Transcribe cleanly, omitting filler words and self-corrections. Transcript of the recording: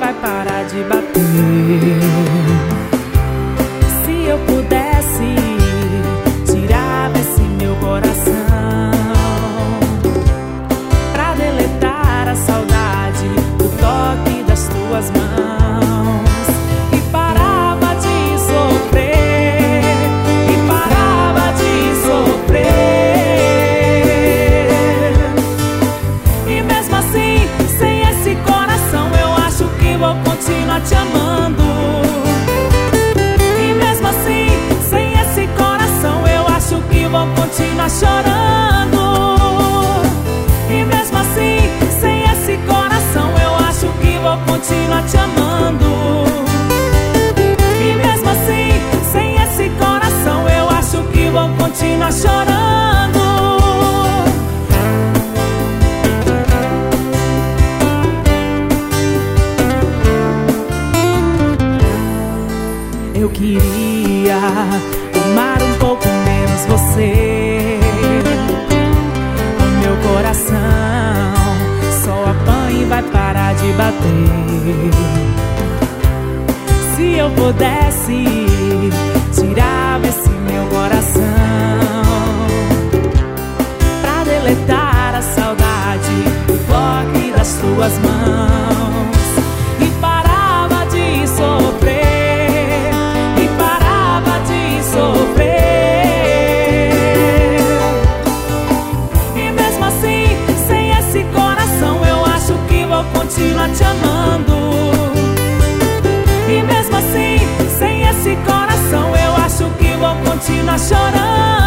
vai parar de bater. Se eu pudesse, tirava esse meu coração pra deletar a saudade do toque das tuas mãos. E parava de sofrer, e parava de sofrer. E mesmo assim, sem esse coração, eu acho que vou continuar te amando. E mesmo assim, sem esse coração, eu acho que vou continuar chorando. E mesmo assim, sem esse coração, eu acho que vou continuar te amando. E mesmo assim, sem esse coração, eu acho que vou continuar chorando. Eu queria amar um pouco menos você. O meu coração só apanha e vai parar de bater. Se eu pudesse, tirava esse meu coração pra deletar a saudade do toque das tuas mãos. E parava de sofrer, e parava de sofrer. E mesmo assim, sem esse coração, eu acho que vou continuar te amando. E mesmo assim, sem esse coração, eu acho que vou continuar chorando.